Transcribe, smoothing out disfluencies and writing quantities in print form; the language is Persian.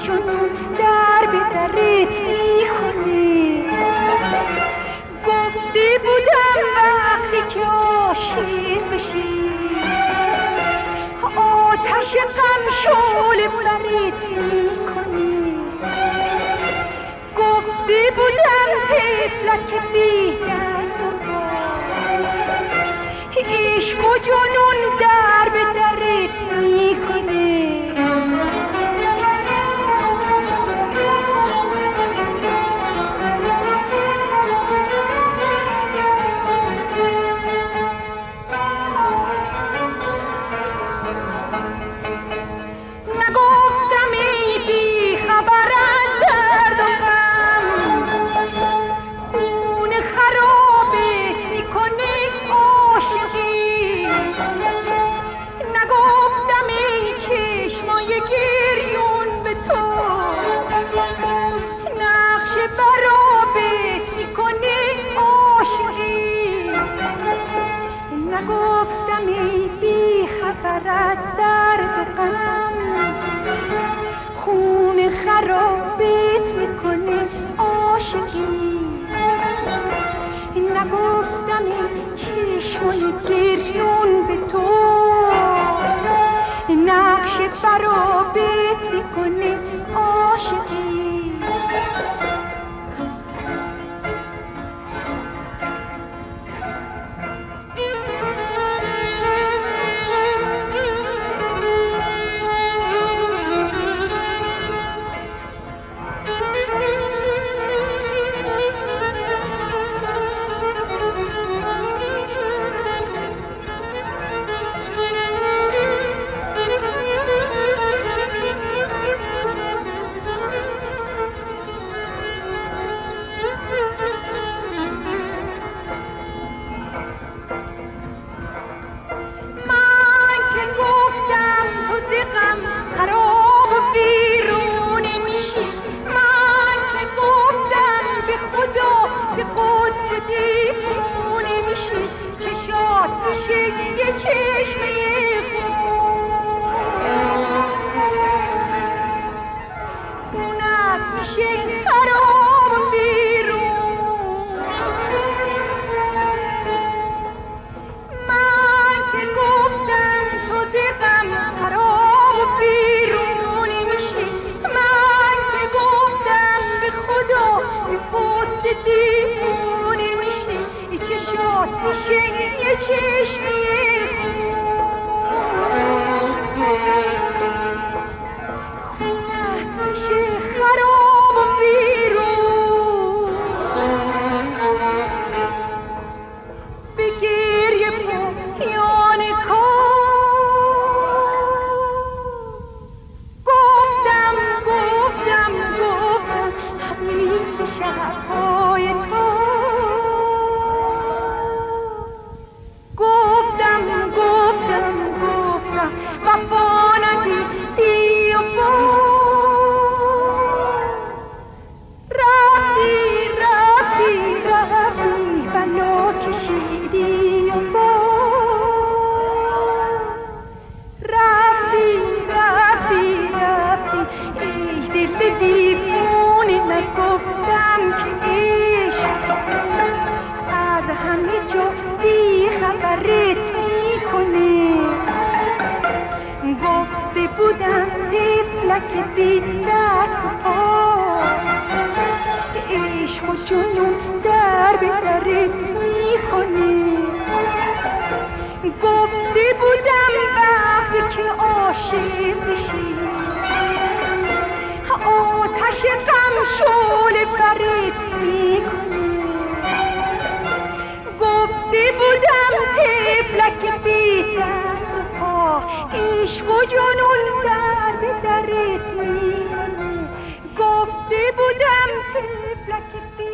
جنون در به درت میخونه. گفته بودم وقتی که عاشق بشی آتش غم شعله برت میکنه. گفته بودم طفلک بی دست و پا عشق و جنون در به درت میکنه. نگفتم ای بی خبر از درد و غم خون خرابت میکنه عاشقی. نگفتم ای چشمای گریون به تو نقش برابت میکنه عاشقی. نگفتم ای بی خبر از درد و غم خون خرابت میکنه عاشقی. نگفتم این چشمای گریون به تو نقش برابت میکنه عاشقی. یه چشمه خونت میشه خراب بیرون. من که گفتم تو دقم خراب بیرونی میشه. من که گفتم به خدا به پست دیوونی میشه. این چشات میشه یه چشمه خونت میشه خراب بیرون. به گریه پایان کار گفتم حدیث شب‌های تو. گفتم وفا ندیدی و رفتی بلا کشیدی و رفتی ای دل دیوونه. نگفتم که عشق از همه جا بی خبرت میکنه. گفته بودم طفلک بی دست و پا عشق و جنون در به درت میکنه. گفته بودم وقتی که عاشق بشی آتش غم شعله برت میکنه. گفته بودم طفلک بی دست و پا عشق و جنون در به درت میکنه. گفته بودم طفلک بی